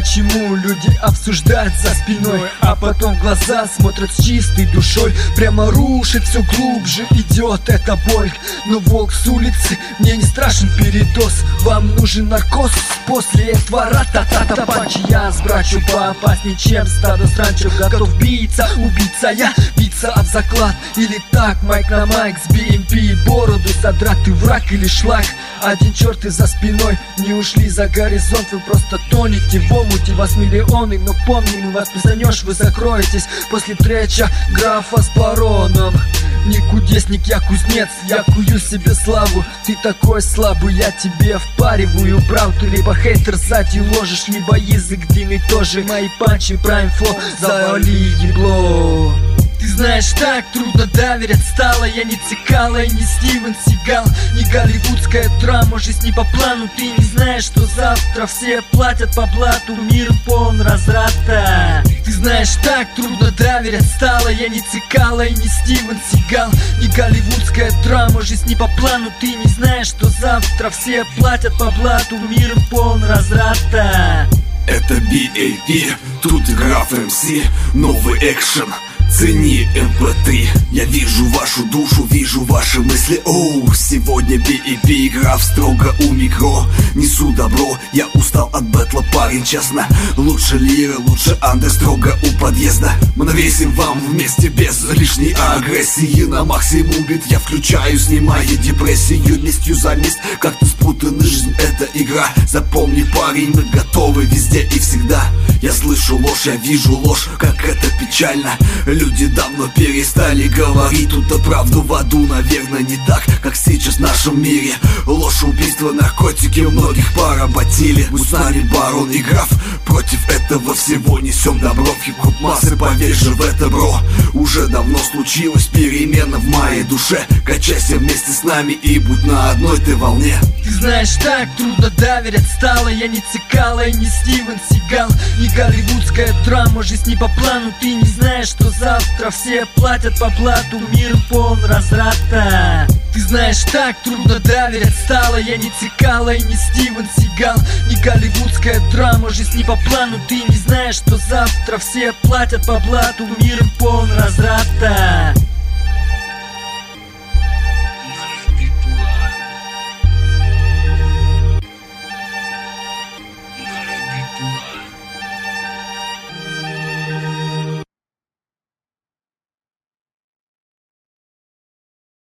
почему люди обсуждают за спиной, а потом в глаза смотрят с чистой душой. Прямо рушит, все глубже идет эта боль. Но волк с улицы, мне не страшен передоз. Вам нужен наркоз, после этого ра-та-та-та панчи. Я сбрачу поопаснее, чем стадо сранчо. Готов биться, убийца я, биться об заклад. Или так, майк на майк с BMP. Бороду содрать, ты враг или шлак. Один черт и за спиной, не ушли за горизонт. Вы просто тонете в омуте, вас миллионы. Но помним, вас признаешь, вы закроетесь после треча графа с бароном. Не кудесник, я кузнец, я кую себе славу. Ты такой слабый, я тебе впариваю правду. Ты либо хейтер сзади ложишь, либо язык длинный тоже. Мои панчи, прайм флоу, завали ебло. Ты знаешь, так трудно доверять стало. Я не Цикало и не Стивен Сигал, не голливудская драма, жизнь не по плану. Ты не знаешь, что завтра все платят по блату. Мир полон разврата. Ты знаешь, так трудно доверять стало. Я не Цикало и не Стивен Сигал, не голливудская драма, жизнь не по плану. Ты не знаешь, что завтра все платят по блату. Мир полон разврата. Это BAP, тут Граф МС, новый экшен. Цени МП3. Я вижу вашу душу, вижу ваши мысли. Оу, сегодня BAP, Граф строго у микро. Несу добро, я устал от бэтла, парень, честно. Лучше лиры, лучше андер, строго у подъезда. Мы навесим вам вместе без лишней агрессии. На максимум бит я включаю, снимая депрессию. Местью за мест, как-то спутана жизнь, это игра. Запомни, парень, мы готовы везде и всегда. Я слышу ложь, я вижу ложь, как это печально. Люди давно перестали говорить тут правду в аду, наверное, не так, как сейчас в нашем мире. Ложь, убийство, наркотики многих поработили. Мы с нами барон и граф, против этого всего несем добро. В хип-хоп массы, поверь же в это, бро. Уже давно случилась перемена в моей душе. Качайся вместе с нами и будь на одной ты волне. Ты знаешь, так трудно доверять стало. Я не Цикало и не Стивен Сигал, не голливудская драма, жизнь не по плану. Ты не знаешь, что завтра все платят по блату. Мир полон разврата. Ты знаешь, так трудно доверять стало. Я не Цикало и не Стивен Сигал, не голливудская драма, жизнь не по плану. Ты не знаешь, что завтра все платят по блату. Мир полон разврата.